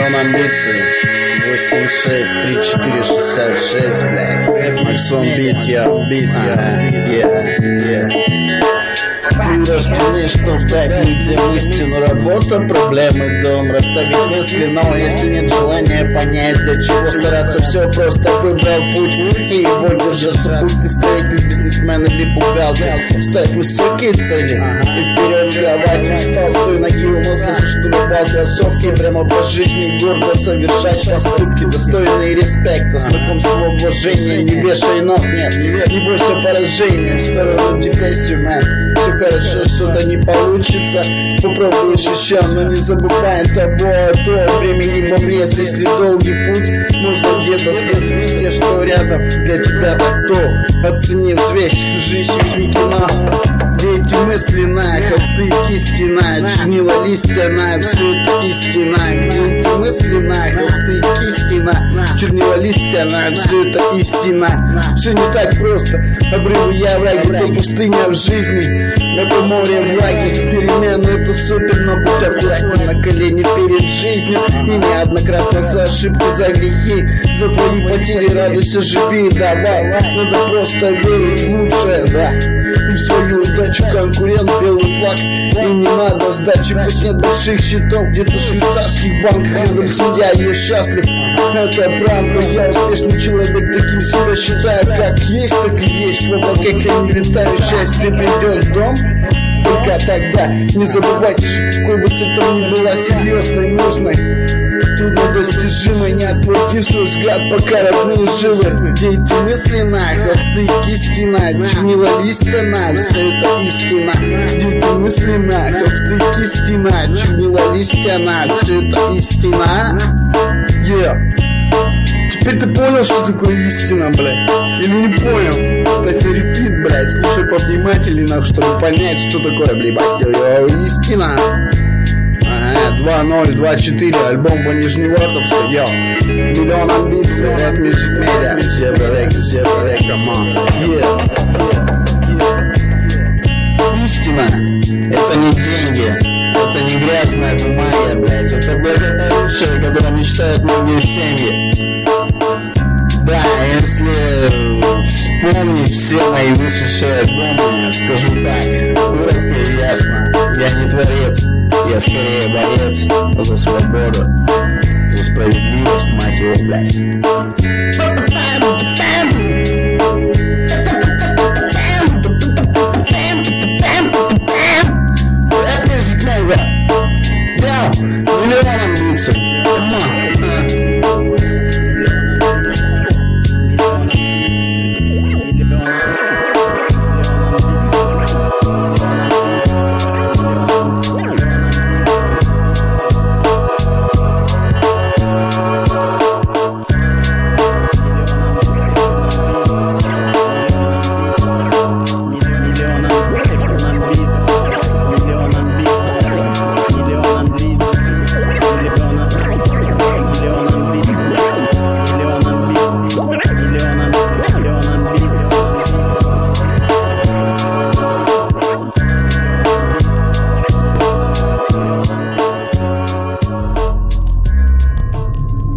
Миллион амбиций. 863466, блядь. Максон битс, я. Рождены, что ждать, людям истину, работа, проблемы, дом, расставить мысли, но если нет желания понять, для чего стараться, все просто выбрал путь, и его держаться, пусть ты строитель, бизнесмен или бухгалтер, ставь высокие цели, и вперед с кровати встал, с той ноги умылся, заштурмовал кроссовки, прямо по жизни гордо совершать поступки, достойные респекта, знакомство, уважение, не вешай нос, нет, не бойся поражения, в сторону депрессию, мэн, все хорошо, что-то не получится, попробуешь еще, но не забывай того, то времени в обрез, если долгий путь, можно где-то съездить те, что рядом, для тебя так кто, оцени, взвесь, жизнь не кино. Эти мысли на холсты кистина, чернила листьяна, все это истина. Где эти мысли на холсты кистина, чернила листьяна, все это истина. Все не так просто, обрывы я враги, то пустыня в жизни, это море влаги, перемены это супер, но будь аккуратнее на колени перед жизнью. И неоднократно за ошибки, за грехи, за твои потери радуйся, живи, давай. Надо просто верить в лучшее, да. И в свою удачу конкурент белый флаг. И не надо сдачи, пусть нет больших счетов, где-то в швейцарских банках, рядом семья, я счастлив. Это правда, я успешный человек, таким себя считаю, как есть, так и есть. В облаках я не летаю, счастье придет в дом. Только тогда не забывайте же, какой бы цель там ни была серьезной, нужной, труднодостижимой, не отводи свой взгляд, пока родные живы. Где эти мысли на холсты кистина, чернила листьяна, все это истина. Где эти мысли на холсты кистина, чернила листьяна, все это истина. Теперь ты понял, что такое истина, блядь? Или не понял? Ставь на репит, блядь, слушай повнимательнее, нахуй, чтобы понять, что такое, блядь, истина. 2.0, 2.4, альбом по Нижневартовской, йо. Миллион амбиций, рэп Music Media. Все проект, команд. Истина, это не деньги, это не грязная бумага, блядь. Это, блядь, это лучшее, которое мечтают многие семьи. Да, если вспомнить все мои вышедшие альбомы, скажу так, коротко и ясно, я не творец, я скорее борец за свободу, за справедливость, мать его, блядь.